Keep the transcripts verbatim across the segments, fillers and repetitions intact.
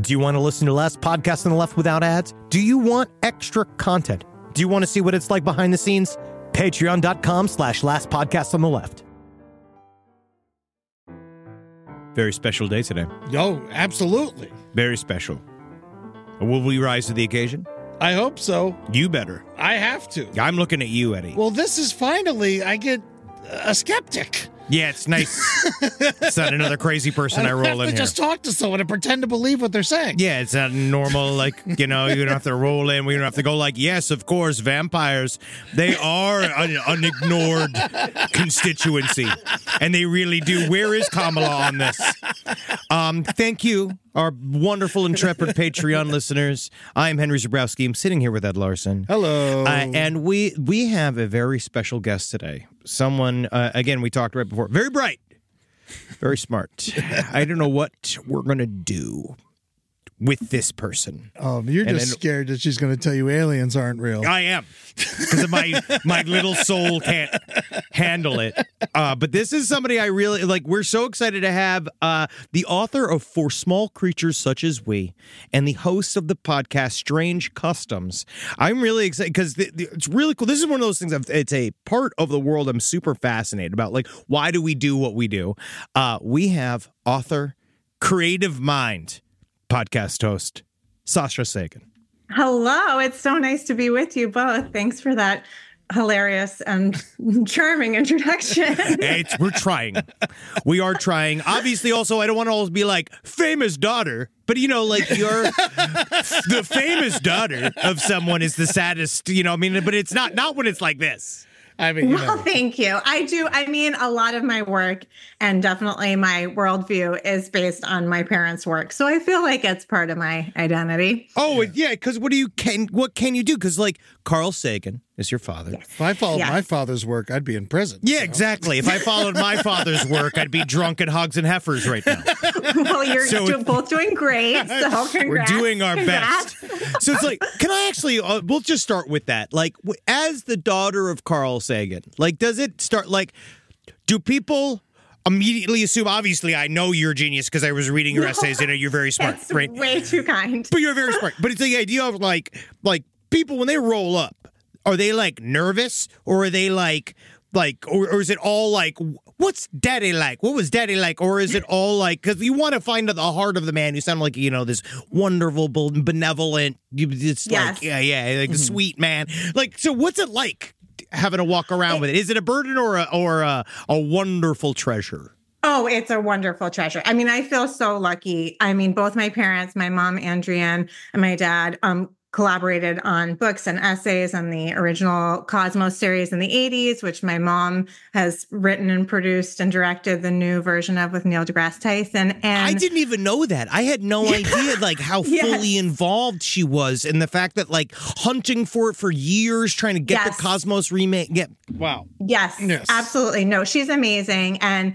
Do you want to listen to Last Podcast on the Left without ads? Do you want extra content? Do you want to see what it's like behind the scenes? Patreon.com slash Last Podcast on the Left. Very special day today. Oh, absolutely. Very special. Will we rise to the occasion? I hope so. You better. I have to. I'm looking at you, Eddie. Well, this is finally, I get a skeptic. Yeah, it's nice. It's not another crazy person I, I roll have in to here. just talk to someone and pretend to believe what they're saying. Yeah, it's not normal, like, you know, you don't have to roll in. We don't have to go like, yes, of course, vampires, they are an unignored constituency. And they really do. Where is Kamala on this? Um, thank you, our wonderful, intrepid Patreon listeners. I'm Henry Zebrowski. I'm sitting here with Ed Larson. Hello. Uh, and we we have a very special guest today. Someone, uh, again, we talked right before, very bright, very smart. I don't know what we're going to do with this person. Um, you're And just then- scared that she's going to tell you aliens aren't real. I am, because my my little soul can't handle it. Uh, but this is somebody I really like. We're so excited to have uh, the author of For Small Creatures Such as We and the host of the podcast Strange Customs. I'm really excited because it's really cool. This is one of those things. I've, it's a part of the world I'm super fascinated about. Like, why do we do what we do? Uh, we have author, creative mind, podcast host Sasha Sagan. Hello, it's so nice to be with you both. Thanks for that hilarious and charming introduction. It's, we're trying. We are trying. Obviously, also, I don't want to always be like, famous daughter. But, you know, like, you're the famous daughter of someone is the saddest, you know, I mean, but it's not, not when it's like this. I mean, you Well, know. thank you. I do. I mean, a lot of my work and definitely my worldview is based on my parents' work. So I feel like it's part of my identity. Oh, yeah, because what do you, can, what can you do? Because, like, Carl Sagan is your father. Yes. If I followed Yes. my father's work, I'd be in prison. Yeah, so. exactly. If I followed my father's work, I'd be drunk at Hogs and Heifers right now. Well, you're So do- it- both doing great. So congrats. We're doing our Congrats. best. So it's like, can I actually, uh, we'll just start with that. Like, w- as the daughter of Carl Sagan, like, does it start, like, do people immediately assume, obviously, I know you're a genius because I was reading your No. essays and you're very smart, That's right? way too kind. But you're very smart. But it's the idea of, like, like, people, when they roll up, are they, like, nervous? Or are they, like, like, or, or is it all, like, what's daddy like? What was daddy like? Or is it all, like, because you want to find the heart of the man who sound like, you know, this wonderful, benevolent, it's Yes. like, yeah, yeah, like a sweet man. Like, so what's it like having to walk around with it? Is it a burden or a, or a, a wonderful treasure? Oh, it's a wonderful treasure. I mean, I feel so lucky. I mean, both my parents, my mom, Andrienne, and my dad, um, collaborated on books and essays on the original Cosmos series in the eighties, which my mom has written and produced and directed the new version of with Neil deGrasse Tyson. And I didn't even know that. I had no idea, like, how Yes. fully involved she was, and the fact that, like, hunting for it for years, trying to get Yes. the Cosmos remake. Yeah, wow. Yes, Yes. absolutely. No, she's amazing. And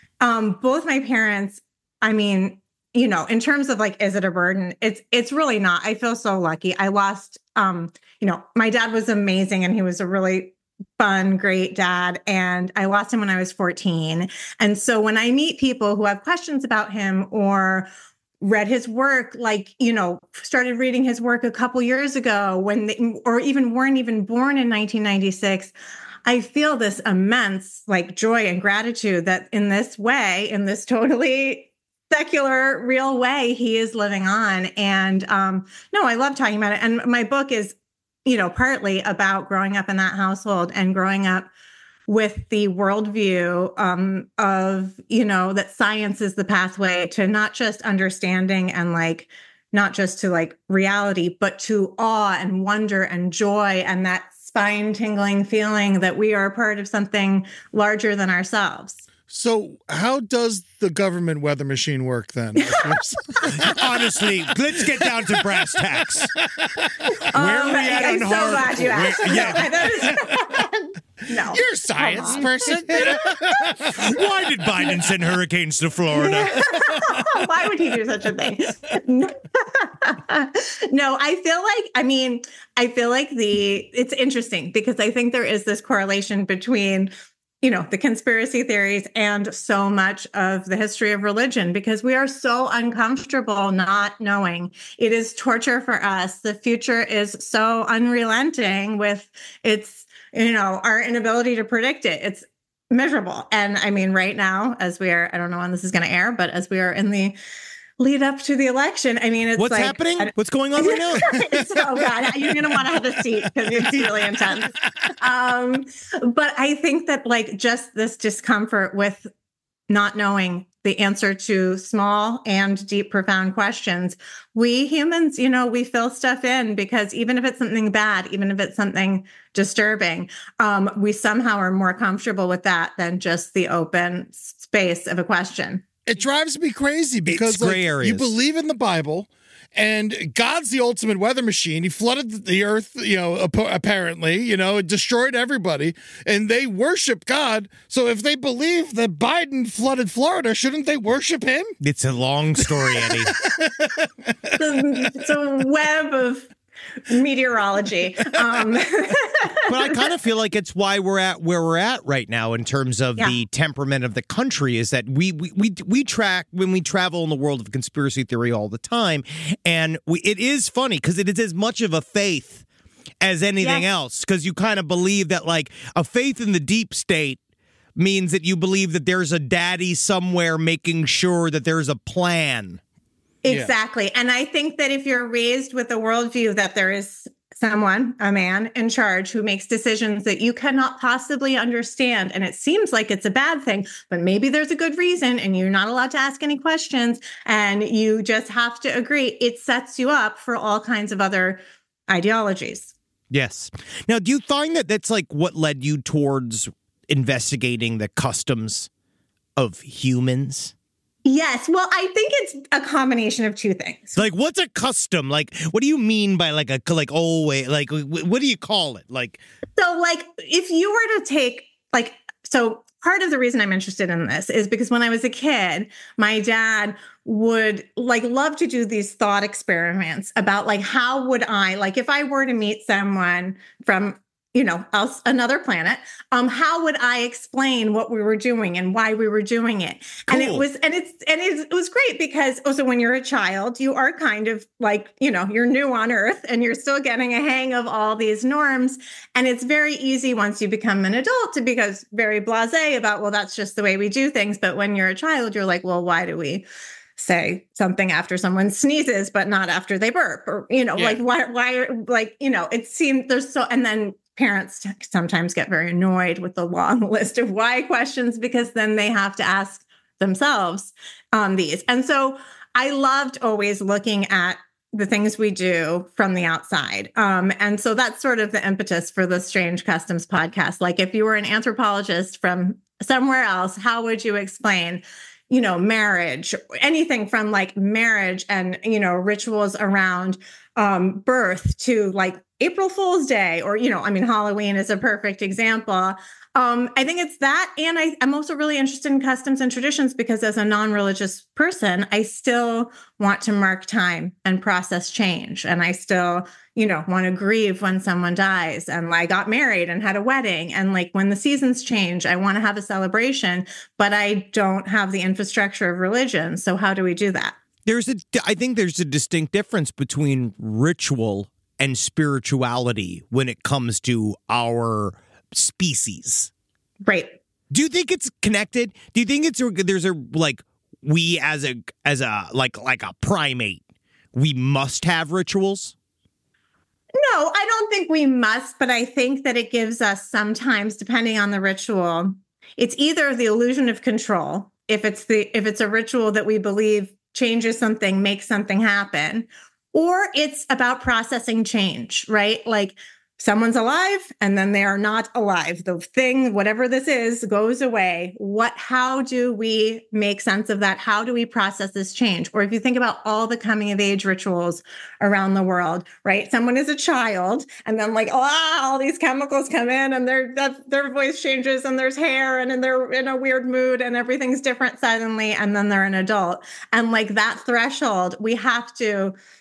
um, both my parents, I mean, you know, in terms of like, is it a burden? It's it's really not. I feel so lucky. I lost, um, you know, my dad was amazing and he was a really fun, great dad. And I lost him when I was fourteen. And so when I meet people who have questions about him or read his work, like, you know, started reading his work a couple years ago when, they, or even weren't even born in nineteen ninety-six, I feel this immense like joy and gratitude that in this way, in this totally secular, real way, he is living on. And um, no, I love talking about it. And my book is, you know, partly about growing up in that household and growing up with the worldview um, of, you know, that science is the pathway to not just understanding and like, not just to like reality, but to awe and wonder and joy and that spine tingling feeling that we are a part of something larger than ourselves. So how does the government weather machine work then? Honestly, let's get down to brass tacks. Where are we at I'm on so hard? glad you asked. Where- yeah. No, that is- no. You're a science Come on. person. Why did Biden send hurricanes to Florida? Why would he do such a thing? No, I feel like, I mean, I feel like the, it's interesting because I think there is this correlation between you know, the conspiracy theories and so much of the history of religion, because we are so uncomfortable not knowing. It is torture for us. The future is so unrelenting with its, you know, our inability to predict it. It's miserable. And I mean, right now, as we are, I don't know when this is going to air, but as we are in the lead up to the election, I mean, it's What's like, happening? What's going on right now? Oh God, you're going to want to have a seat because it's really intense. Um, but I think that like just this discomfort with not knowing the answer to small and deep, profound questions, we humans, you know, we fill stuff in because even if it's something bad, even if it's something disturbing, um, we somehow are more comfortable with that than just the open space of a question. It drives me crazy because It's gray like, areas. you believe in the Bible and God's the ultimate weather machine. He flooded the earth, you know, ap- apparently, you know, it destroyed everybody and they worship God. So if they believe that Biden flooded Florida, shouldn't they worship him? It's a long story, Eddie. It's a, it's a web of meteorology. Um, But I kind of feel like it's why we're at where we're at right now in terms of Yeah. the temperament of the country is that we we we, we track when we travel in the world of conspiracy theory all the time. And we, it is funny because it is as much of a faith as anything Yes. else, because you kind of believe that like a faith in the deep state means that you believe that there's a daddy somewhere making sure that there's a plan. Exactly. And I think that if you're raised with a worldview that there is someone, a man in charge who makes decisions that you cannot possibly understand, and it seems like it's a bad thing, but maybe there's a good reason and you're not allowed to ask any questions and you just have to agree, it sets you up for all kinds of other ideologies. Yes. Now, do you find that that's like what led you towards investigating the customs of humans? Yes. Well, I think it's a combination of two things. Like, what's a custom? Like, what do you mean by like a, like, oh, wait, like, wh- what do you call it? Like, So, like, if you were to take, like, so part of the reason I'm interested in this is because when I was a kid, my dad would like love to do these thought experiments about like, how would I, like, if I were to meet someone from, you know, else, another planet, um, how would I explain what we were doing and why we were doing it? And it Cool. was, and it's, and it's, it was great because also when you're a child, you are kind of like, you know, you're new on earth and you're still getting a hang of all these norms. And it's very easy once you become an adult to become very blasé about, well, that's just the way we do things. But when you're a child, you're like, well, why do we say something after someone sneezes, but not after they burp? Or, you know, Yeah. like, why, why, like, you know, it seemed there's so, and then parents sometimes get very annoyed with the long list of why questions because then they have to ask themselves um, these. And so I loved always looking at the things we do from the outside. Um, and so that's sort of the impetus for the Strange Customs podcast. Like if you were an anthropologist from somewhere else, how would you explain, you know, marriage, anything from like marriage and, you know, rituals around um, birth to like April Fool's Day, or, you know, I mean, Halloween is a perfect example. Um, I think it's that. And I, I'm also really interested in customs and traditions because as a non-religious person, I still want to mark time and process change. And I still, you know, want to grieve when someone dies. And I got married and had a wedding. And like when the seasons change, I want to have a celebration, but I don't have the infrastructure of religion. So how do we do that? there's a, I think there's a distinct difference between ritual and spirituality when it comes to our species. Right. Do you think it's connected? Do you think it's a, there's a like we as a as a like like a primate, we must have rituals? No, I don't think we must, but I think that it gives us sometimes, depending on the ritual, it's either the illusion of control, if it's the if it's a ritual that we believe changes something, makes something happen, or it's about processing change, right? Like someone's alive and then they are not alive. The thing, whatever this is, goes away. What, how do we make sense of that? How do we process this change? Or if you think about all the coming of age rituals around the world, right? Someone is a child and then like, oh, all these chemicals come in and their, that, their voice changes and there's hair and, and they're in a weird mood and everything's different suddenly. And then they're an adult. And like that threshold, we have to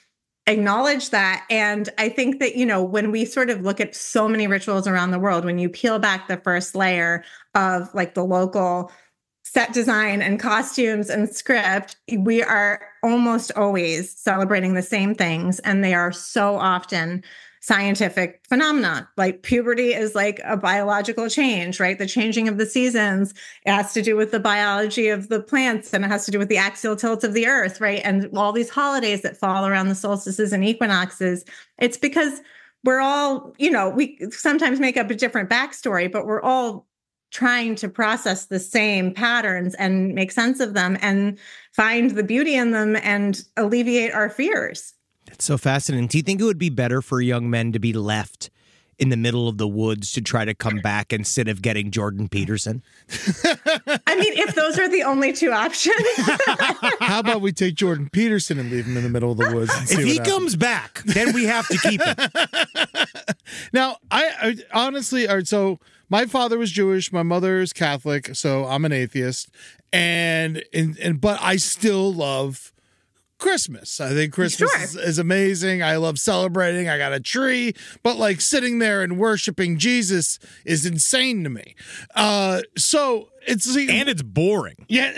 acknowledge that. And I think that, you know, when we sort of look at so many rituals around the world, when you peel back the first layer of like the local set design and costumes and script, we are almost always celebrating the same things. And they are so often scientific phenomena. Like puberty is like a biological change, right? The changing of the seasons, it has to do with the biology of the plants, and it has to do with the axial tilt of the earth, right? And all these holidays that fall around the solstices and equinoxes, it's because we're all, you know, we sometimes make up a different backstory, but we're all trying to process the same patterns and make sense of them and find the beauty in them and alleviate our fears. That's so fascinating. Do you think it would be better for young men to be left in the middle of the woods to try to come back instead of getting Jordan Peterson? I mean, if those are the only two options. How about we take Jordan Peterson and leave him in the middle of the woods? And see if he what comes back, then we have to keep him. Now, I, I honestly, all right, so my father was Jewish, my mother is Catholic, so I'm an atheist, and and, and but I still love Christmas. I think Christmas Sure. is, is amazing. I love celebrating. I got a tree, but like sitting there and worshiping Jesus is insane to me. Uh, so it's And it's boring. yeah,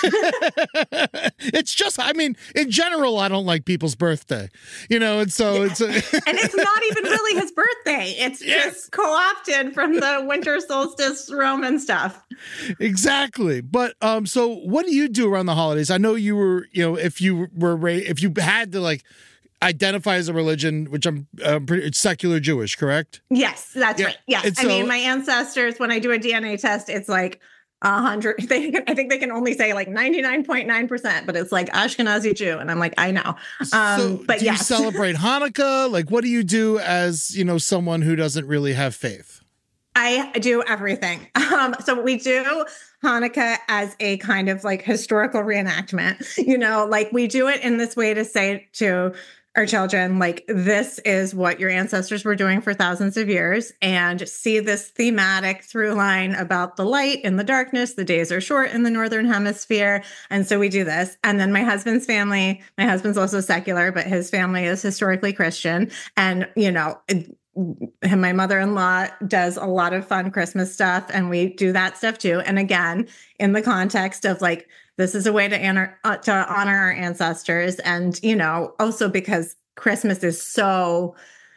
it's just. I mean, in general, I don't like people's birthday, you know, and so it's. A, And it's not even really his birthday. It's Yes. just co-opted from the winter solstice Roman stuff. Exactly. But um, so what do you do around the holidays? I know you were, you know, if you were ra- if you had to like identify as a religion, which I'm uh, pretty it's secular Jewish, correct? Yes, that's Yeah, right. Yes. and I so- mean, my ancestors, when I do a D N A test, it's like a hundred. They, I think they can only say like ninety-nine point nine percent, but it's like Ashkenazi Jew. And I'm like, I know. Um, so but do you yes. celebrate Hanukkah? Like, what do you do as, you know, someone who doesn't really have faith? I do everything. Um, so we do Hanukkah as a kind of like historical reenactment, you know, like we do it in this way to say to our children, like, this is what your ancestors were doing for thousands of years, and see this thematic through line about the light and the darkness. The days are short in the Northern Hemisphere. And so we do this. And then my husband's family, my husband's also secular, but his family is historically Christian. And, you know, and my mother-in-law does a lot of fun Christmas stuff, and we do that stuff too. And again, in the context of like, this is a way to honor, uh, to honor our ancestors. And, you know, also because Christmas is so,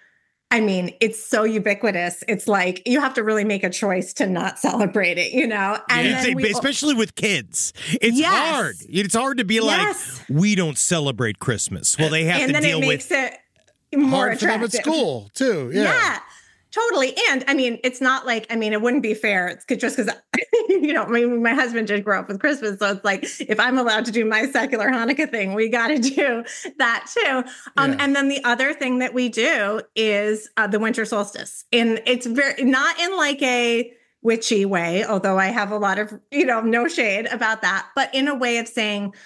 I mean, it's so ubiquitous. It's like you have to really make a choice to not celebrate it, you know? And Yeah, then we, especially with kids. It's Yes. hard. It's hard to be Yes. like, we don't celebrate Christmas. Well, they have and to then deal it with makes it more Hard for them attractive. at school too. Yeah. Yeah, totally. And I mean, it's not like, I mean, it wouldn't be fair. It's just because, you know, my, my husband did grow up with Christmas. So it's like, if I'm allowed to do my secular Hanukkah thing, we got to do that too. Um, Yeah. And then the other thing that we do is uh, the winter solstice. And it's very, not in like a witchy way, although I have a lot of, you know, no shade about that, but in a way of saying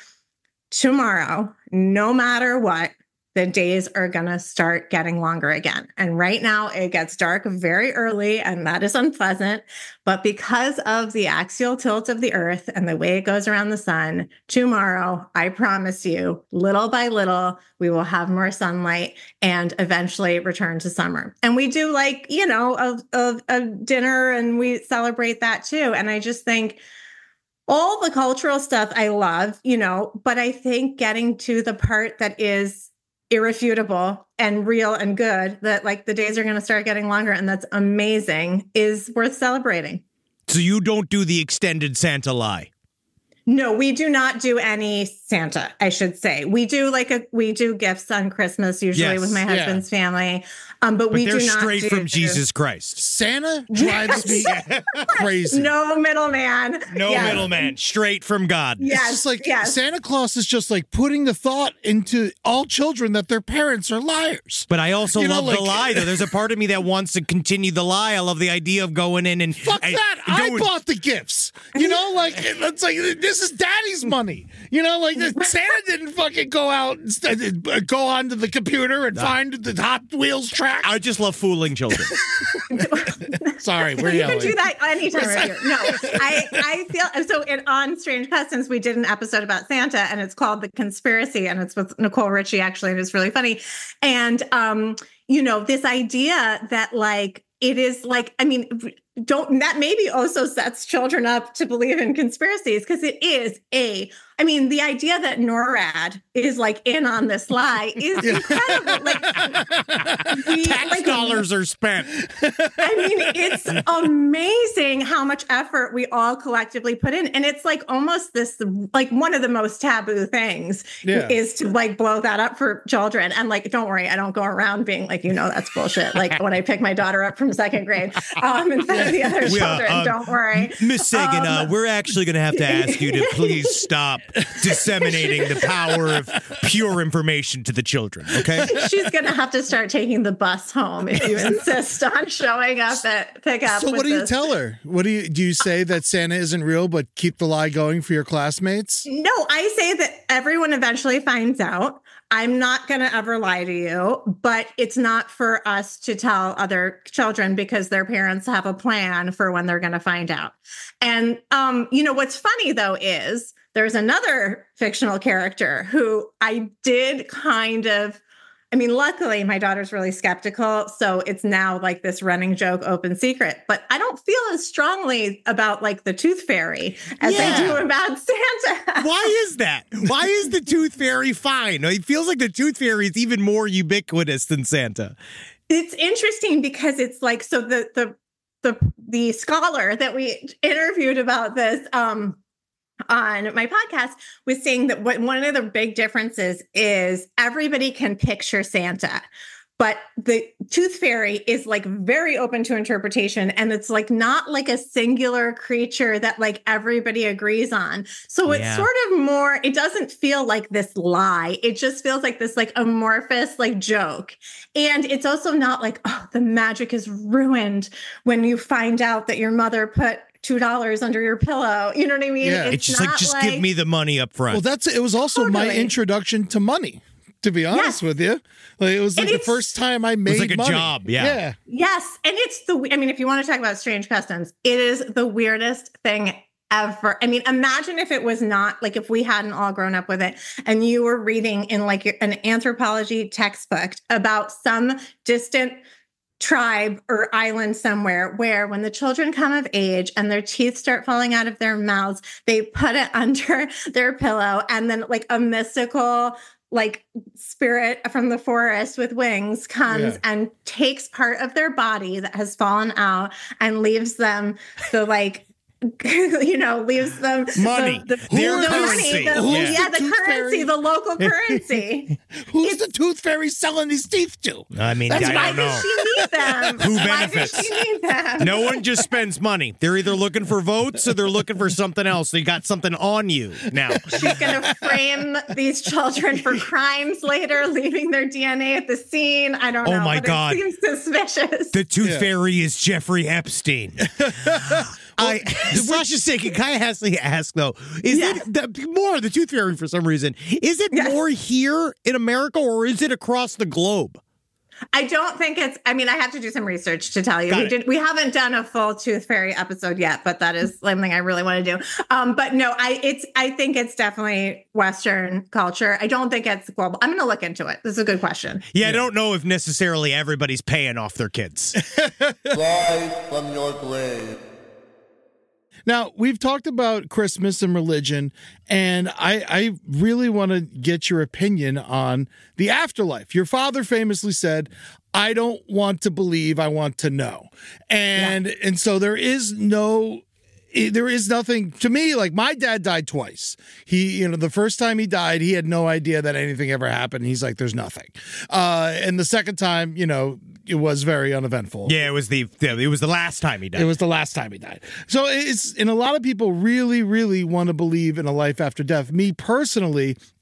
tomorrow, no matter what, the days are going to start getting longer again. And right now it gets dark very early, and that is unpleasant. But because of the axial tilt of the earth and the way it goes around the sun, tomorrow, I promise you, little by little, we will have more sunlight and eventually return to summer. And we do like, you know, a, a, a dinner, and we celebrate that too. And I just think, all the cultural stuff I love, you know, but I think getting to the part that is irrefutable and real and good, that like the days are going to start getting longer, and that's amazing, is worth celebrating. So you don't do the extended Santa lie. No, we do not do any Santa, I should say. We do like a we do gifts on Christmas, usually Yes, with my yeah. husband's family. Um, but, But we they're do not straight do, from Jesus Christ. Santa drives me crazy. No middleman. No Yes. middleman. Straight from God. It's Yes, just like yes. Santa Claus is just like putting the thought into all children that their parents are liars. But I also You know, love the like- lie, though. There's a part of me that wants to continue the lie. I love the idea of going in and Fuck I- that! I go- bought the gifts. You know, like it's like this this is daddy's money. You know, like Santa didn't fucking go out and st- go onto the computer and no. find the Hot Wheels track. I just love fooling children. Sorry, we're you yelling. can do that anytime of year. No, I, I feel so. In, on Strange Customs, we did an episode about Santa, and it's called The Conspiracy, and it's with Nicole Richie, actually, and it's really funny. And, um, you know, this idea that, like, it is like, I mean, don't, that maybe also sets children up to believe in conspiracies, because it is a, I mean, the idea that NORAD is like in on this lie is incredible. Like, we, tax like, dollars are spent. I mean, it's amazing how much effort we all collectively put in. And it's like almost this, like one of the most taboo things yeah. is to like blow that up for children. And like, don't worry, I don't go around being like, you know, that's bullshit. Like when I pick my daughter up from second grade um, instead of the other we, children, uh, um, don't worry. Miss Sagan, um, uh, we're actually going to have to ask you to please stop disseminating the power of pure information to the children, okay? She's going to have to start taking the bus home if you insist on showing up at pickup. So what do you this. tell her? What do you do you say that Santa isn't real, but keep the lie going for your classmates? No, I say that everyone eventually finds out. I'm not going to ever lie to you, but it's not for us to tell other children because their parents have a plan for when they're going to find out. And, um, you know, what's funny, though, is there's another fictional character who I did kind of, I mean, luckily my daughter's really skeptical. So it's now like this running joke, open secret, but I don't feel as strongly about like the Tooth Fairy as yeah. I do about Santa. Why is that? Why is the Tooth Fairy fine? It feels like the Tooth Fairy is even more ubiquitous than Santa. It's interesting because it's like, so the, the, the, the scholar that we interviewed about this, um, on my podcast was saying that what, one of the big differences is everybody can picture Santa, but the Tooth Fairy is like very open to interpretation. And it's like not like a singular creature that like everybody agrees on. So it's yeah. sort of more, it doesn't feel like this lie. It just feels like this like amorphous like joke. And it's also not like, oh, the magic is ruined when you find out that your mother put two dollars under your pillow. You know what I mean? Yeah. It's, it's just like, just like, give me the money up front. Well, that's, it was also totally. my introduction to money, to be honest yes. with you. Like, it was like the first time I made money. It was like money. a job. Yeah. yeah. Yes. And it's the, I mean, if you want to talk about strange customs, it is the weirdest thing ever. I mean, imagine if it was not like, if we hadn't all grown up with it and you were reading in like an anthropology textbook about some distant tribe or island somewhere where when the children come of age and their teeth start falling out of their mouths, they put it under their pillow, and then like a mystical like spirit from the forest with wings comes yeah. and takes part of their body that has fallen out and leaves them the like you know, leaves them money. The, the, Their the currency. money. The, yeah. yeah, the, the currency, fairy? the local currency. Who's it's, the Tooth Fairy selling these teeth to? I mean, That's I why don't know. does she need them? Who Why benefits? does she need them? No one just spends money. They're either looking for votes or they're looking for something else. They got something on you now. She's going to frame these children for crimes later, leaving their D N A at the scene. I don't oh know. Oh, my but God. It seems suspicious. The Tooth Yeah. Fairy is Jeffrey Epstein. I, Sasha Sagan, can I ask, ask though, is Yes. it the, more the Tooth Fairy for some reason? Is it Yes. more here in America or is it across the globe? I don't think it's, I mean, I have to do some research to tell you. Got We it. did, we haven't done a full Tooth Fairy episode yet, but that is something I really want to do. Um, but no, I, it's, I think it's definitely Western culture. I don't think it's global. I'm going to look into it. This is a good question. Yeah, yeah, I don't know if necessarily everybody's paying off their kids. Rise from your grave. Now, we've talked about Christmas and religion, and I, I really want to get your opinion on the afterlife. Your father famously said, I don't want to believe, I want to know. And yeah. and so there is no... There is nothing to me. Like, my dad died twice. He, you know, the first time he died, he had no idea that anything ever happened. He's like, there's nothing. Uh, and the second time, you know, it was very uneventful. Yeah, it was the it was the last time he died. It was the last time he died. So it's, and a lot of people really, really want to believe in a life after death. Me personally,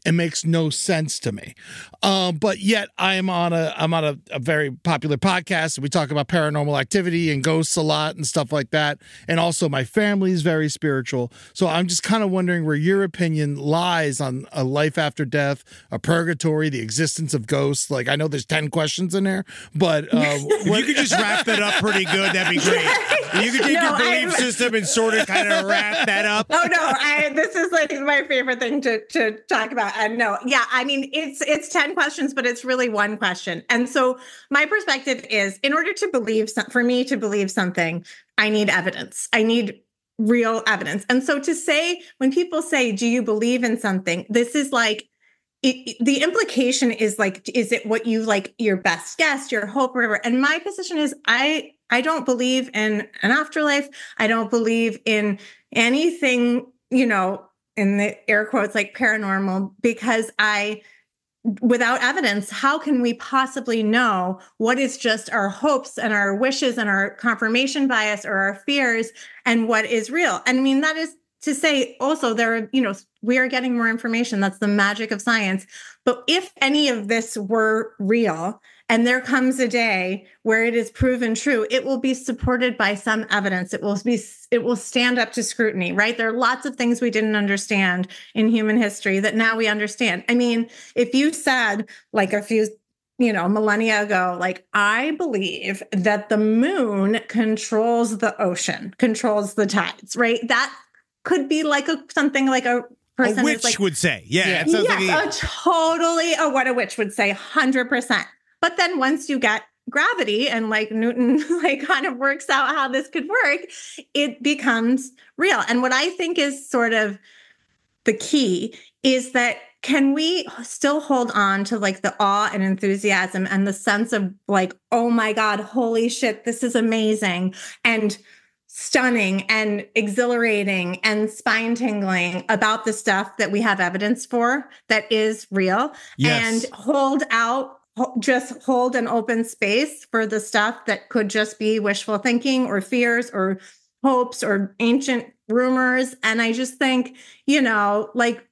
It makes no sense to me. Um, but yet I'm on a I'm on a, a very popular podcast, and we talk about paranormal activity and ghosts a lot and stuff like that. And also my family is very spiritual. So I'm just kind of wondering where your opinion lies on a life after death, a purgatory, the existence of ghosts. Like, I know there's ten questions in there, but uh, if you could just wrap that up pretty good, that'd be great. If you could take No, your belief I'm- system and sort of kind of wrap that up. Oh no, I this is like my favorite thing to to talk about. And no, yeah, I mean it's it's ten questions, but it's really one question. And so my perspective is, in order to believe some, for me to believe something, I need evidence. I need real evidence. And so to say, when people say, "Do you believe in something?" This is like it, the implication is like, is it what you like, your best guess, your hope, whatever? And my position is, I I don't believe in an afterlife. I don't believe in anything, you know, in the air quotes, like paranormal, because I, without evidence, how can we possibly know what is just our hopes and our wishes and our confirmation bias or our fears and what is real? I mean, that is to say also there are, you know, we are getting more information. That's the magic of science. But if any of this were real, and there comes a day where it is proven true, it will be supported by some evidence. It will be, it will stand up to scrutiny, right? There are lots of things we didn't understand in human history that now we understand. I mean, if you said like a few, you know, millennia ago, like, I believe that the moon controls the ocean, controls the tides, right? That could be like a, something like a person A witch like, would say. Yeah. Yeah. It sounds yes, like a- a totally a what a witch would say, one hundred percent. But then once you get gravity and like Newton like kind of works out how this could work, it becomes real. And what I think is sort of the key is that, can we still hold on to like the awe and enthusiasm and the sense of like, oh my God, holy shit, this is amazing and stunning and exhilarating and spine tingling about the stuff that we have evidence for that is real, Yes. and hold out, ho- just hold an open space for the stuff that could just be wishful thinking or fears or hopes or ancient rumors. And I just think, you know, like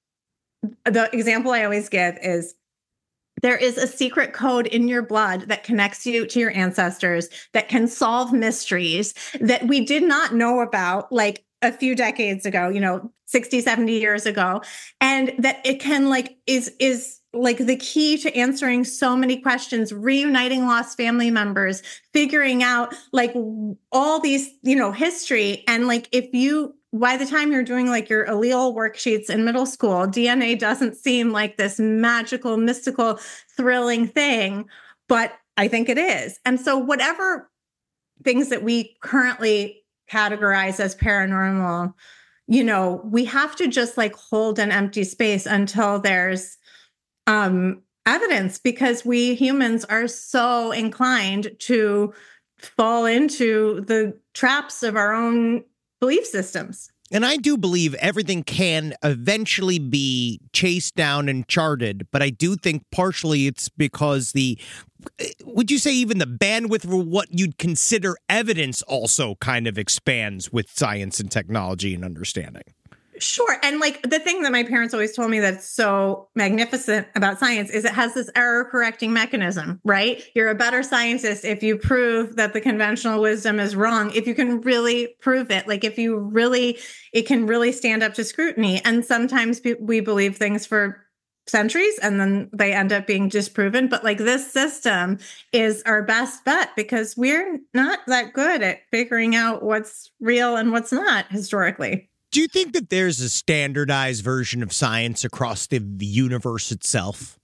the example I always give is, there is a secret code in your blood that connects you to your ancestors, that can solve mysteries that we did not know about like a few decades ago, you know, sixty, seventy years ago. And that it can like, is, is like the key to answering so many questions, reuniting lost family members, figuring out like all these, you know, history. And like, if you, by the time you're doing like your allele worksheets in middle school, D N A doesn't seem like this magical, mystical, thrilling thing, but I think it is. And so whatever things that we currently categorize as paranormal, you know, we have to just like hold an empty space until there's um, evidence, because we humans are so inclined to fall into the traps of our own belief systems. And I do believe everything can eventually be chased down and charted, but I do think partially it's because the, would you say even the bandwidth for what you'd consider evidence also kind of expands with science and technology and understanding? Sure. And like the thing that my parents always told me that's so magnificent about science is it has this error correcting mechanism, right? You're a better scientist if you prove that the conventional wisdom is wrong, if you can really prove it, like if you really, it can really stand up to scrutiny. And sometimes we believe things for centuries and then they end up being disproven. But like this system is our best bet because we're not that good at figuring out what's real and what's not historically. Do you think that there's a standardized version of science across the universe itself?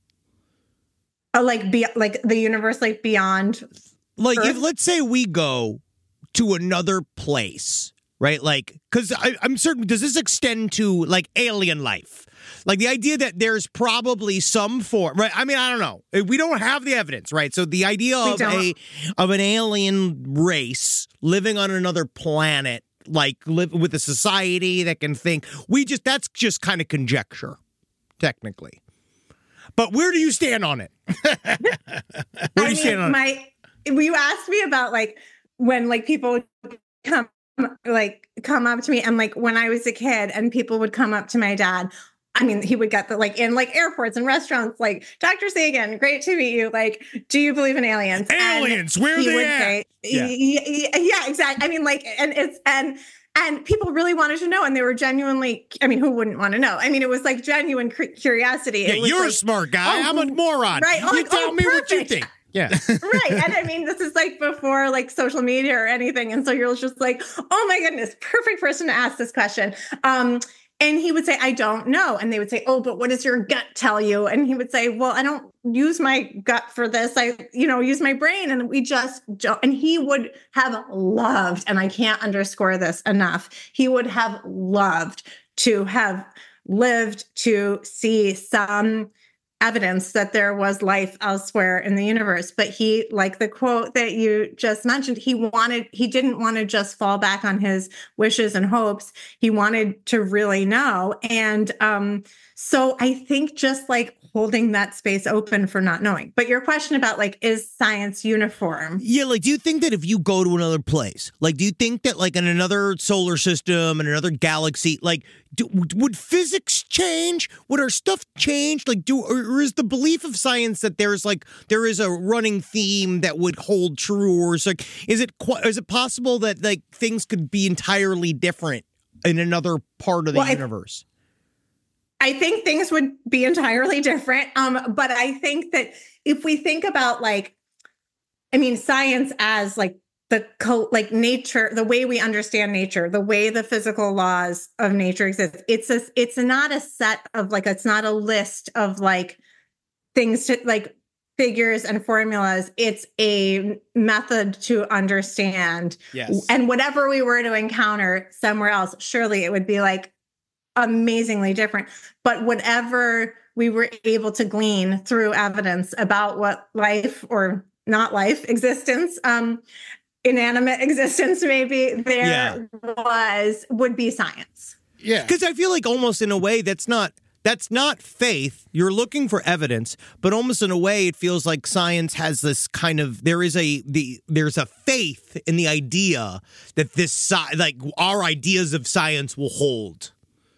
Uh, like be like the universe, like beyond. Like, Earth? if let's say we go to another place, right? Like, because I'm certain, does this extend to like alien life? Like the idea that there's probably some form, right? I mean, I don't know. We don't have the evidence, right? So the idea We of don't. a of an alien race living on another planet, like live with a society that can think, we just, that's just kind of conjecture, technically. But where do you stand on it? Where do I you stand mean, on it? my you asked me about like when like people would come like come up to me and like when I was a kid and people would come up to my dad, I mean, he would get the like in like airports and restaurants, like Doctor Sagan, great to meet you. Like, do you believe in aliens? Aliens, And where he they would at? say, Yeah. yeah, yeah, exactly. I mean, like, and it's and and people really wanted to know, and they were genuinely. I mean, who wouldn't want to know? I mean, it was like genuine cur- curiosity. Yeah, It was you're a like, smart guy. oh, I'm a moron. right. Oh, you tell oh, me what you perfect. think. Yeah. Right. And I mean, this is like before like social media or anything. And so you're just like, oh my goodness, perfect person to ask this question. Um, and he would say, I don't know. And they would say, oh, but what does your gut tell you? And he would say, well, I don't use my gut for this. I, you know, use my brain. And we just don't. And he would have loved, and I can't underscore this enough, he would have loved to have lived to see some evidence that there was life elsewhere in the universe. But he, like the quote that you just mentioned, he wanted, he didn't want to just fall back on his wishes and hopes. He wanted to really know. And um, so I think just like holding that space open for not knowing. But your question about like, is science uniform? Yeah, like, do you think that if you go to another place, like, do you think that, like, in another solar system and another galaxy, like, do, would physics change? Would our stuff change? Like, do, or, or is the belief of science that there's, like, there is a running theme that would hold true? Or is, like, is it, is it possible that, like, things could be entirely different in another part of the well, universe? I, I think things would be entirely different. Um, but I think that if we think about, like, I mean, science as, like, the co- like nature, the way we understand nature, the way the physical laws of nature exist, it's a, it's not a set of like, it's not a list of like things to like figures and formulas. It's a method to understand. Yes. And whatever we were to encounter somewhere else, surely it would be like amazingly different. But whatever we were able to glean through evidence about what life or not life existence, um, inanimate existence maybe there Yeah. was would be science. Yeah. Because I feel like almost in a way that's not that's not faith. You're looking for evidence, but almost in a way it feels like science has this kind of there is a the there's a faith in the idea that this sci- like our ideas of science will hold.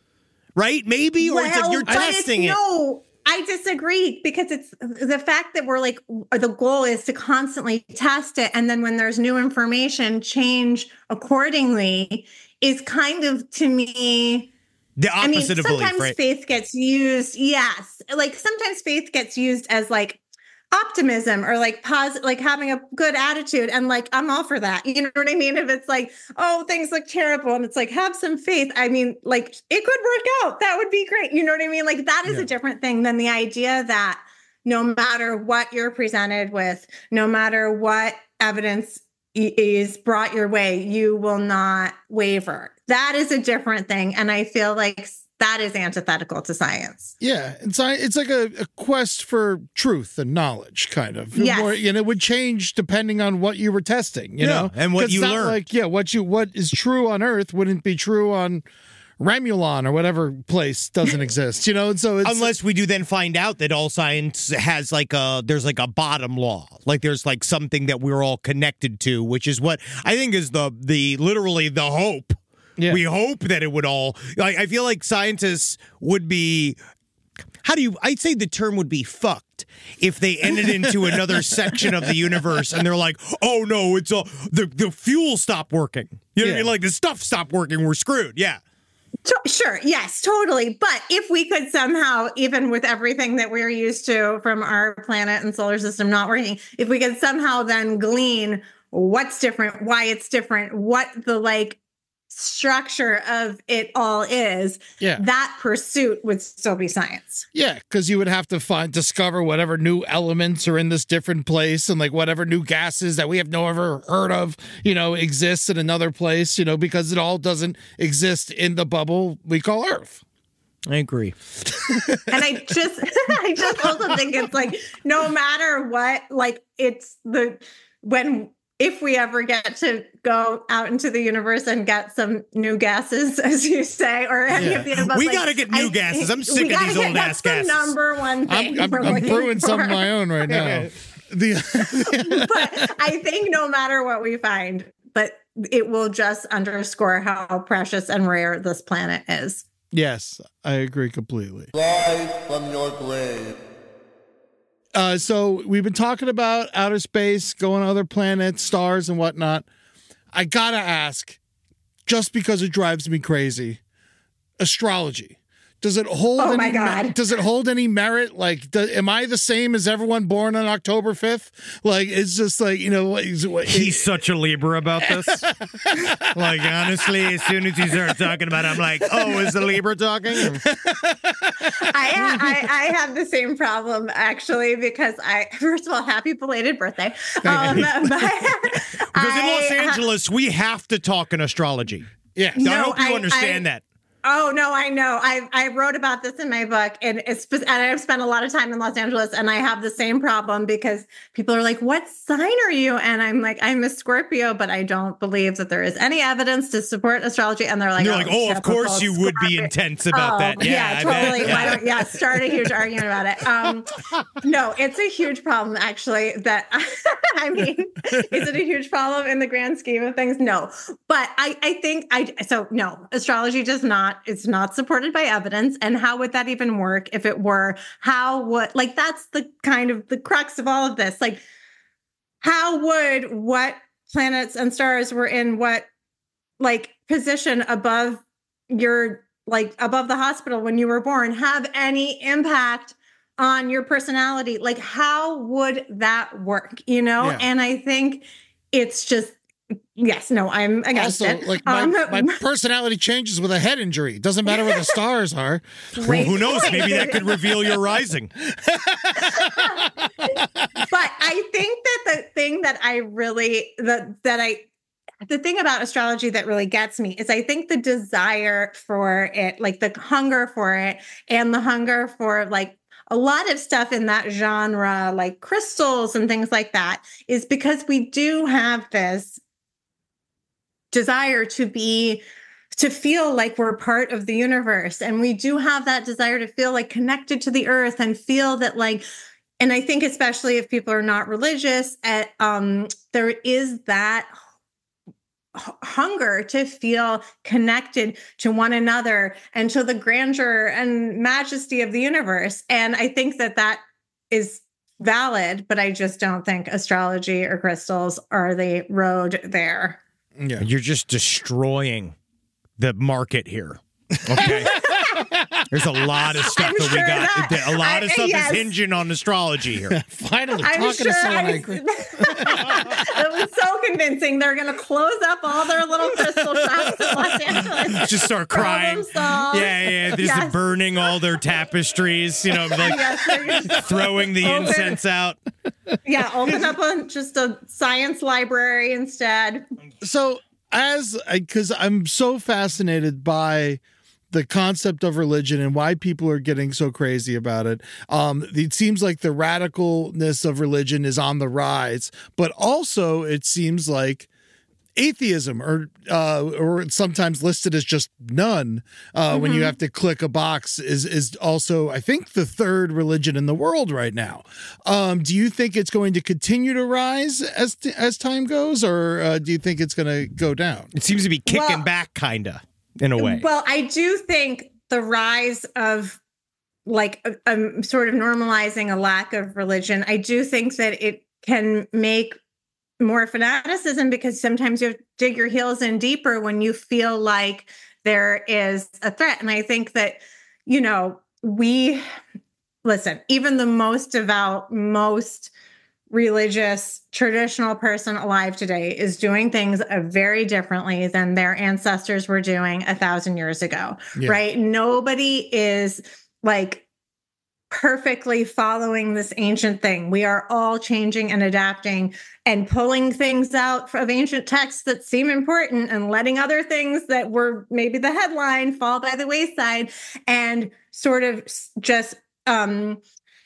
Right? Maybe or it's like you're but it's- testing it. No, I disagree, because it's the fact that we're like, the goal is to constantly test it. And then when there's new information, change accordingly is kind of, to me, The I mean, opposite of sometimes belief, right? faith gets used. Yes. Like sometimes faith gets used as like optimism or like positive, like having a good attitude. And like, I'm all for that. You know what I mean? If it's like, oh, things look terrible, and it's like, have some faith. I mean, like it could work out. That would be great. You know what I mean? Like that is Yeah. a different thing than the idea that no matter what you're presented with, no matter what evidence i- is brought your way, you will not waver. That is a different thing. And I feel like that is antithetical to science. Yeah, it's it's like a, a quest for truth and knowledge, kind of. Yes. More, and it would change depending on what you were testing, you Yeah, know, and what 'Cause you it's not learned. Like, yeah, what you what is true on Earth wouldn't be true on Ramulon or whatever place doesn't exist, you know. And so it's Unless we do then find out that all science has like a there's like a bottom law, like there's like something that we're all connected to, which is what I think is the the literally the hope. Yeah. We hope that it would all. I, I feel like scientists would be. How do you? I'd say the term would be fucked if they ended into another section of the universe and they're like, oh no, it's all the the fuel stopped working. You know what I Yeah. mean? Like the stuff stopped working. We're screwed. Yeah. To- Sure. Yes, totally. But if we could somehow, even with everything that we're used to from our planet and solar system not working, if we could somehow then glean what's different, why it's different, what the like structure of it all is, Yeah. that pursuit would still be science. yeah, because you would have to find discover whatever new elements are in this different place, and like whatever new gases that we have no ever heard of, you know, exists in another place, you know, because it all doesn't exist in the bubble we call Earth. I agree. And I just, I just also think it's like, no matter what, like it's the, when, if we ever get to go out into the universe and get some new gases, as you say, or any Yeah. of the above, We like, gotta get new I- gases. I'm we sick of gotta these get- old that's ass the gases. number one thing I'm, I'm, we're I'm looking brewing some of for. my own right now. The But I think no matter what we find, but it will just underscore how precious and rare this planet is. Yes, I agree completely. Rise from your grave. Uh, so we've been talking about outer space, going to other planets, stars, and whatnot. I gotta ask, just because it drives me crazy, astrology. Does it hold? Oh any my God. Me- does it hold any merit? Like, do, am I the same as everyone born on October fifth? Like, it's just like, you know, what, what, He's such a Libra about this. Like, honestly, as soon as he starts talking about it, I'm like, oh, is the Libra talking? I, I I have the same problem actually because I first of all, happy belated birthday. Um, but Because in I Los Angeles, we have to talk in astrology. yeah. I No, hope you I- understand I- that. Oh no, I know. I I wrote about this in my book, and it's and I've spent a lot of time in Los Angeles, and I have the same problem because people are like, "What sign are you?" And I'm like, "I'm a Scorpio," but I don't believe that there is any evidence to support astrology. And they're like, You're like, oh, of course typical you would be Scorpio." intense about Oh, that. Yeah, I bet. totally. Yeah. Why don't yeah, start a huge argument about it. Um, no, it's a huge problem actually. That I mean, is it a huge problem in the grand scheme of things? No, but I I think I so no, astrology does not. It's not supported by evidence. And how would that even work if it were? How would like that's the kind of the crux of all of this. Like, how would what planets and stars were in what like position above your like above the hospital when you were born have any impact on your personality? Like, how would that work? You know? Yeah. And I think it's just yes, no, I'm against Also, it. like my, Um, my personality changes with a head injury. Doesn't matter where the stars are. wait, Who knows? Maybe wait. that could reveal your rising. But I think that the thing that I really that that I the thing about astrology that really gets me is I think the desire for it, like the hunger for it, and the hunger for like a lot of stuff in that genre, like crystals and things like that, is because we do have this desire to be to feel like we're part of the universe, and we do have that desire to feel like connected to the earth and feel that like and I think especially if people are not religious at, um there is that h- hunger to feel connected to one another and to the grandeur and majesty of the universe. And I think that that is valid, but I just don't think astrology or crystals are the road there. Yeah. You're just destroying the market here. Okay. There's a lot of stuff I'm that we sure got. that- a lot of I- stuff yes. is hinging on astrology here. Finally, I'm talking sure to someone I, I, agree. it was so convincing. They're going to close up all their little crystal shops in Los Angeles. Just start crying. Problem solved. Yeah, yeah. Just Yes. burning all their tapestries, you know, like Yes, they're gonna- throwing the Open- incense out. yeah, open up a, just a science library instead. So as because I'm so fascinated by the concept of religion and why people are getting so crazy about it. Um, it seems like the radicalness of religion is on the rise, but also it seems like atheism or uh, or it's sometimes listed as just none uh, mm-hmm. when you have to click a box is is also, I think, the third religion in the world right now. Um, do you think it's going to continue to rise as t- as time goes, or uh, do you think it's going to go down? It seems to be kicking Well- back, kind of, in a way. Well, I do think the rise of like um, sort of normalizing a lack of religion, I do think that it can make more fanaticism because sometimes you have to dig your heels in deeper when you feel like there is a threat. And I think that, you know, we listen, even the most devout, most religious, traditional person alive today is doing things uh, very differently than their ancestors were doing a thousand years ago, Yeah. right? Nobody is like perfectly following this ancient thing. We are all changing and adapting and pulling things out of ancient texts that seem important and letting other things that were maybe the headline fall by the wayside and sort of just, um,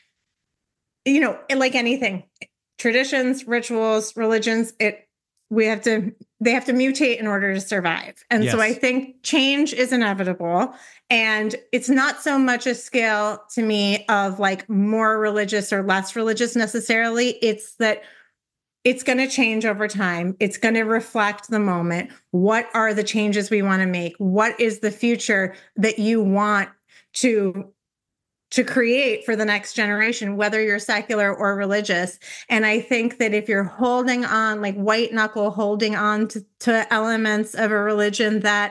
you know, like anything, traditions, rituals, religions, it, we have to, they have to mutate in order to survive. And Yes. so I think change is inevitable. And it's not so much a scale to me of like more religious or less religious necessarily. It's that it's going to change over time. It's going to reflect the moment. What are the changes we want to make? What is the future that you want to to create for the next generation, whether you're secular or religious? And I think that if you're holding on, like white knuckle, holding on to, to elements of a religion that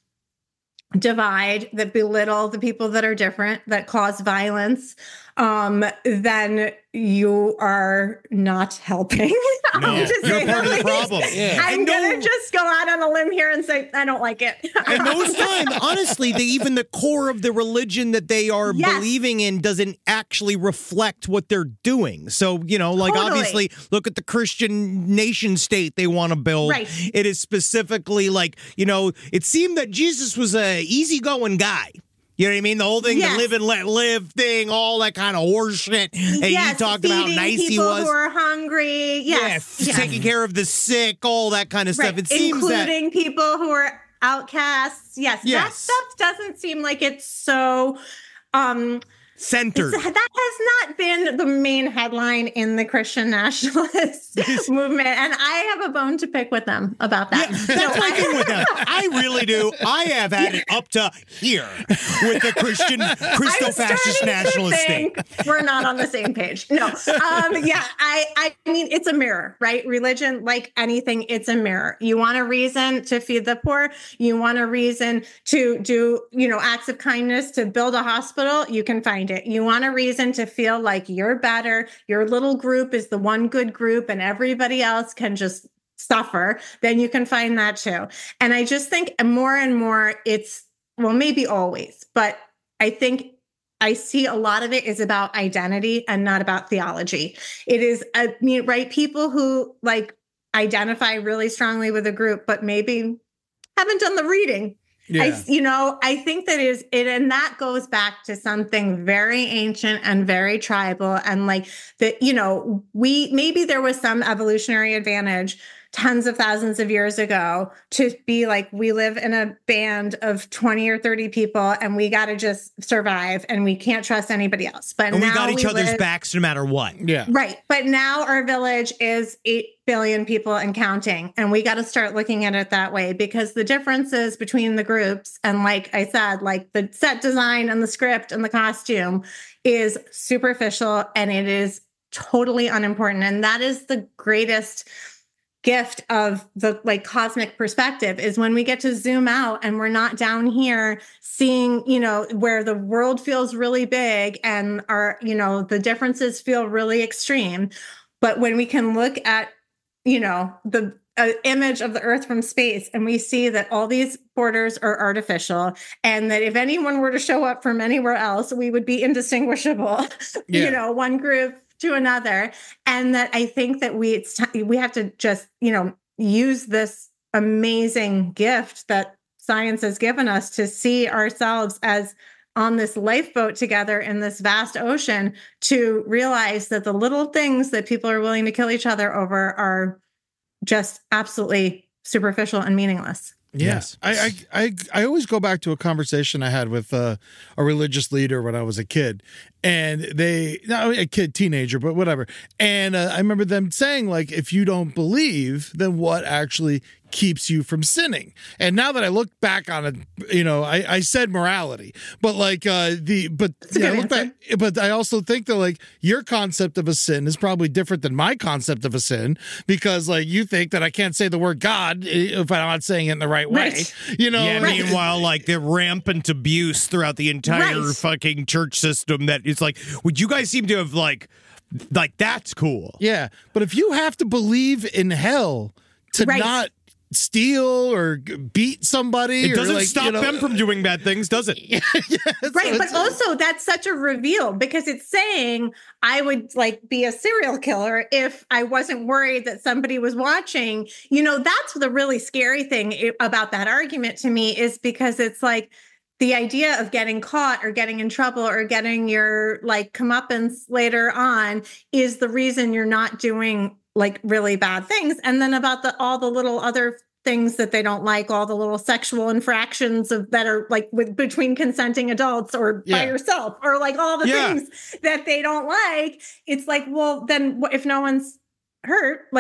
divide, that belittle the people that are different, that cause violence, um, then you are not helping. No, I'm just you're saying, part of the like, problem. Yeah. I'm And gonna no- just go out on a limb here and say I don't like it. And most time, honestly, the, even the core of the religion that they are Yes. believing in doesn't actually reflect what they're doing. So, you know, like Totally. obviously, look at the Christian nation state they want to build. Right. It is specifically like, you know, it seemed that Jesus was a easygoing guy. You know what I mean? The whole thing, Yes. the live and let live thing, all that kind of horse shit. And Yes, he talked about how feeding nice he people was. who are hungry. Yes, Yeah, yes. taking care of the sick, all that kind of Right. stuff. It seems that Including people who are outcasts. Yes, Yes. that stuff doesn't seem like it's so. Um, centered. It's- that has not been the main headline in the Christian nationalist movement, and I have a bone to pick with them about that. Yeah, No, that's my I- thing with them. I really do. I have had it up to here with the Christian I'm Christo-fascist starting to nationalist thing. think we're not on the same page. No, um, yeah, I, I mean, it's a mirror, right? Religion, like anything, it's a mirror. You want a reason to feed the poor. You want a reason to do, you know, acts of kindness, to build a hospital. You can find it. You want a reason to feel like you're better. Your little group is the one good group, and everybody else can just suffer. Then you can find that too. And I just think more and more, it's well, maybe always, but I think I see a lot of it is about identity and not about theology. It is, I mean, right? People who like identify really strongly with a group, but maybe haven't done the reading. Yeah. I, you know, I think that is it, and that goes back to something very ancient and very tribal, and like that, you know, we maybe there was some evolutionary advantage tons of thousands of years ago to be like, we live in a band of twenty or thirty people and we got to just survive and we can't trust anybody else. But And now we got each other's live, backs no matter what. Yeah. right. But now our village is eight billion people and counting. And we got to start looking at it that way, because the differences between the groups, and like I said, like the set design and the script and the costume is superficial and it is totally unimportant. And that is the greatest gift of the like cosmic perspective, is when we get to zoom out and we're not down here seeing, you know, where the world feels really big and our, you know, the differences feel really extreme. But when we can look at, you know, the uh, image of the earth from space, and we see that all these borders are artificial, and that if anyone were to show up from anywhere else, we would be indistinguishable, Yeah. you know, one group to another. And that I think that we it's t- we have to just, you know, use this amazing gift that science has given us to see ourselves as on this lifeboat together in this vast ocean, to realize that the little things that people are willing to kill each other over are just absolutely superficial and meaningless. Yes, I, I I I always go back to a conversation I had with uh, a religious leader when I was a kid, and they not a kid, teenager, but whatever. And uh, I remember them saying, like, if you don't believe, then what actually keeps you from sinning? And now that I look back on it, you know, I, I said morality, but like uh, the but a yeah, I good look back, but I also think that like your concept of a sin is probably different than my concept of a sin, because like you think that I can't say the word God if I'm not saying it in the right way, Right. you know. Yeah, like- meanwhile, like the rampant abuse throughout the entire Right. fucking church system, that it's like, would you guys seem to have like, like that's cool. Yeah, but if you have to believe in hell to Right. not steal or g- beat somebody, It or doesn't like, stop you know, them from doing bad things, does it? Right. But also that's such a reveal, because it's saying I would like be a serial killer if I wasn't worried that somebody was watching. You know, that's the really scary thing i- about that argument to me, is because it's like the idea of getting caught or getting in trouble or getting your like comeuppance later on is the reason you're not doing like really bad things. And then about the all the little other things that they don't like, all the little sexual infractions of that are like with between consenting adults or Yeah. by yourself, or like all the Yeah. things that they don't like. It's like, well, then what if no one's hurt? Like,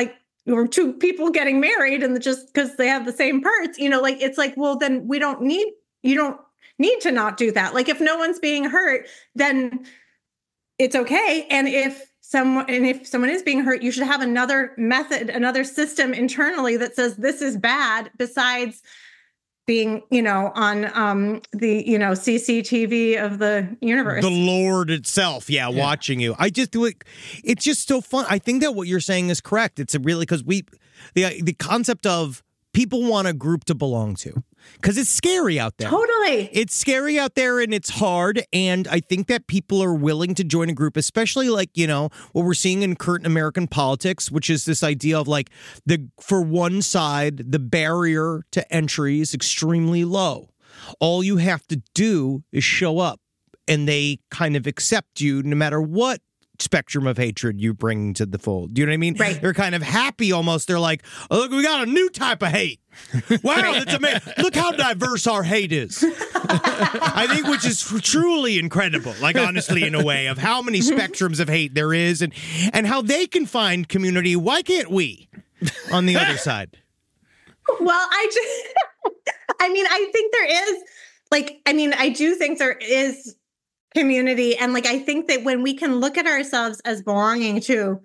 or two people getting married and just because they have the same parts, you know, like, it's like, well, then we don't need, you don't need to not do that. Like, if no one's being hurt, then it's okay. And if someone, and if someone is being hurt, you should have another method, another system internally that says this is bad, besides being, you know, on um, the, you know, C C T V of the universe. The Lord itself, yeah, yeah, watching you. I just do it. It's just so fun. I think that what you're saying is correct. It's a really, because we, the the concept of people want a group to belong to, because it's scary out there. Totally. It's scary out there and it's hard. And I think that people are willing to join a group, especially like, you know, what we're seeing in current American politics, which is this idea of like the, for one side, the barrier to entry is extremely low. All you have to do is show up and they kind of accept you no matter what spectrum of hatred you bring to the fold. Do you know what I mean? Right. They're kind of happy almost. They're like, oh, look, we got a new type of hate. Wow, that's amazing. Look how diverse our hate is. I think, which is truly incredible, like honestly, in a way, of how many spectrums of hate there is and, and how they can find community. Why can't we on the other side? Well, I just, I mean, I think there is, like, I mean, I do think there is community. And like, I think that when we can look at ourselves as belonging to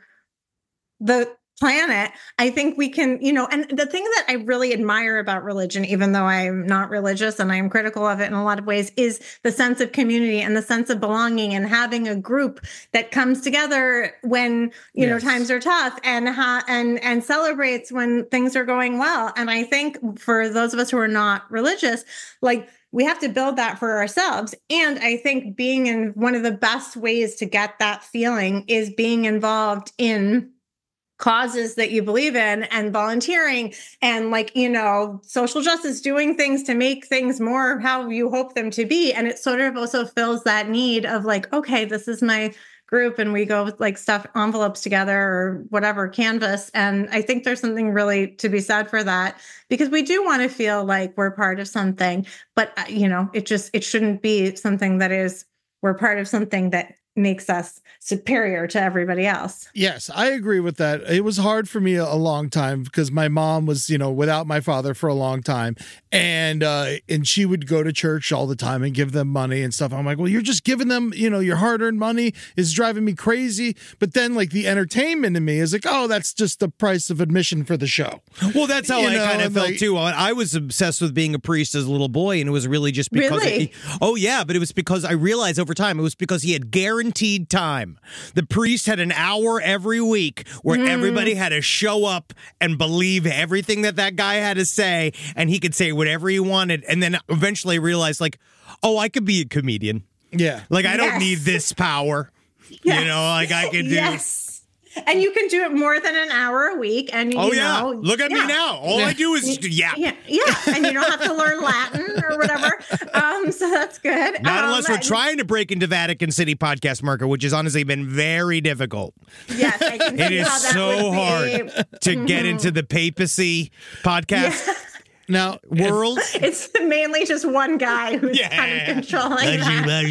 the planet, I think we can, you know, and the thing that I really admire about religion, even though I'm not religious and I'm critical of it in a lot of ways, is the sense of community and the sense of belonging and having a group that comes together when, you yes. know, times are tough and, ha- and, and celebrates when things are going well. And I think for those of us who are not religious, like, we have to build that for ourselves. And I think being in one of the best ways to get that feeling is being involved in causes that you believe in and volunteering and, like, you know, social justice, doing things to make things more how you hope them to be. And it sort of also fills that need of like, okay, this is my group and we go like stuff envelopes together or whatever, canvas. And I think there's something really to be said for that, because we do want to feel like we're part of something, but you know, it just, it shouldn't be something that is, we're part of something that makes us superior to everybody else. Yes, I agree with that. It was hard for me a long time because my mom was, you know, without my father for a long time. And uh, and she would go to church all the time and give them money and stuff. I'm like, well, you're just giving them, you know, your hard-earned money is driving me crazy. But then like the entertainment in me is like, oh, that's just the price of admission for the show. Well, that's how you I know, kind of felt like, too. I was obsessed with being a priest as a little boy, and it was really just because Really? It, oh yeah, but it was because I realized over time it was because he had guaranteed time. The priest had an hour every week where mm. everybody had to show up and believe everything that that guy had to say, and he could say whatever he wanted, and then eventually realized like, oh, I could be a comedian. Yeah. Like I yes. don't need this power. Yes. You know, like I could do. Yes. And you can do it more than an hour a week. And you oh, yeah. know, Look at yeah. me now. All yeah. I do is yap. Yeah. Yeah. And you don't have to learn Latin or whatever. Um, so that's good. Not um, unless we're trying to break into Vatican City podcast marker, which has honestly been very difficult. Yes. I can see it is how that so would hard be. to get into the papacy podcast. Yeah. Now, world. It's mainly just one guy who's yeah. kind of controlling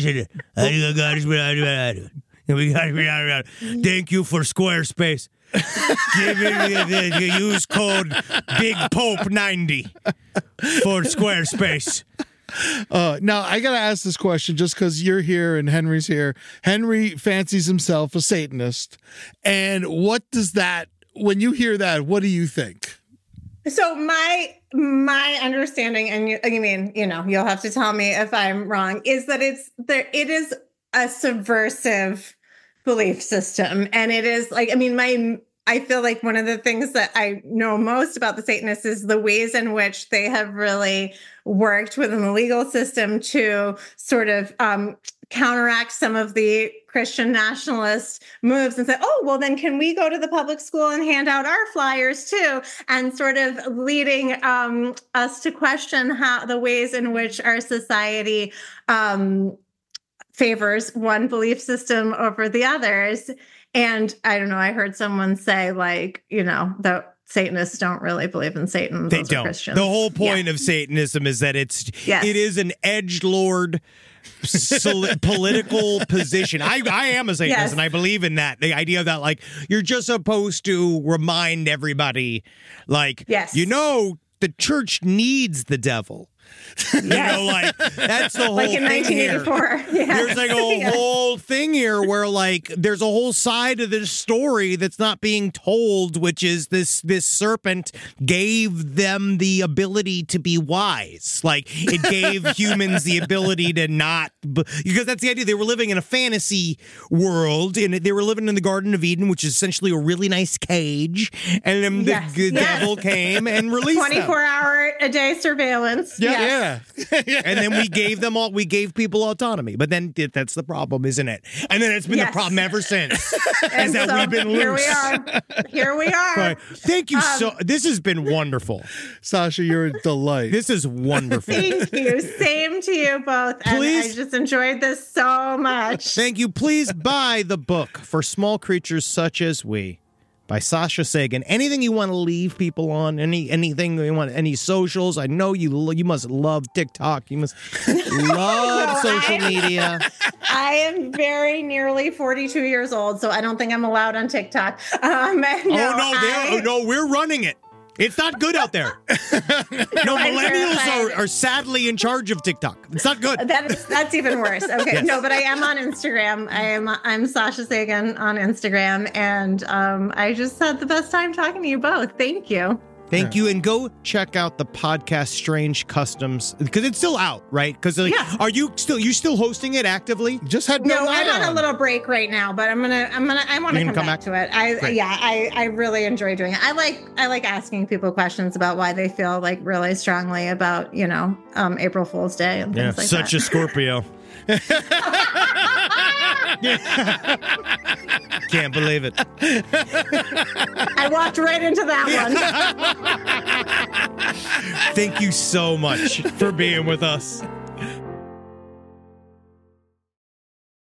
that. Thank you for Squarespace. Give me use code Big Pope ninety for Squarespace. Uh, now, I got to ask this question just because you're here and Henry's here. Henry fancies himself a Satanist. And what does that, when you hear that, what do you think? So my my understanding, and you, I mean, you know, you'll have to tell me if I'm wrong, is that it's there. It is a subversive belief system, and it is like, I mean, my I feel like one of the things that I know most about the Satanists is the ways in which they have really worked within the legal system to sort of um, counteract some of the Christian nationalist moves and say, oh, well, then can we go to the public school and hand out our flyers too? And sort of leading um, us to question how the ways in which our society um, favors one belief system over the others. And I don't know, I heard someone say, like, you know, the Satanists don't really believe in Satan. They Those don't. are Christians. The whole point yeah. of Satanism is that it's yes. it is an edgelord soli- political position. I, I am a Satanist, Yes. and I believe in that. The idea that, like, you're just supposed to remind everybody, like, Yes. you know, the church needs the devil. You know, like, that's the whole Like in thing nineteen here. eighty-four. Yeah. There's like a Yeah. whole thing here where like there's a whole side of this story that's not being told, which is this this serpent gave them the ability to be wise. Like it gave humans the ability to not, because that's the idea. They were living in a fantasy world, and they were living in the Garden of Eden, which is essentially a really nice cage. And then the, Yes. the Yes. devil came and released them. twenty-four hour a day surveillance. Yeah. Yes. Yeah. And then we gave them all, we gave people autonomy. But then th- that's the problem, isn't it? And then it's been Yes. the problem ever since. And is that so we've been here loose. we are. Here we are. Right. Thank you Um, so, this has been wonderful. Sasha, you're a delight. This is wonderful. Thank you. Same to you both. And Please. I just enjoyed this so much. Thank you. Please buy the book For Small Creatures Such as We by Sasha Sagan. Anything you want to leave people on? Any anything you want? Any socials? I know you. lo- You must love TikTok. You must love No, social I- media. I am very nearly forty-two years old, so I don't think I'm allowed on TikTok. Um, no, oh no, I- they're- oh, no, we're running it. It's not good out there. No, I'm millennials terrified. are, are sadly in charge of TikTok. It's not good. That is that's even worse. Okay, Yes. no, but I am on Instagram. I am I'm Sasha Sagan on Instagram, and um, I just had the best time talking to you both. Thank you. Thank you, and go check out the podcast Strange Customs because it's still out, right? Because like, Yeah. are you still you still hosting it actively? Just had No, no I'm light on a on. little break right now, but I'm gonna I'm gonna I want to You're come, gonna back, come to it. I Great. yeah, I I really enjoy doing it. I like I like asking people questions about why they feel like really strongly about you know um, April Fool's Day and things like such that. a Scorpio. Can't believe it. I walked right into that one. Thank you so much for being with us.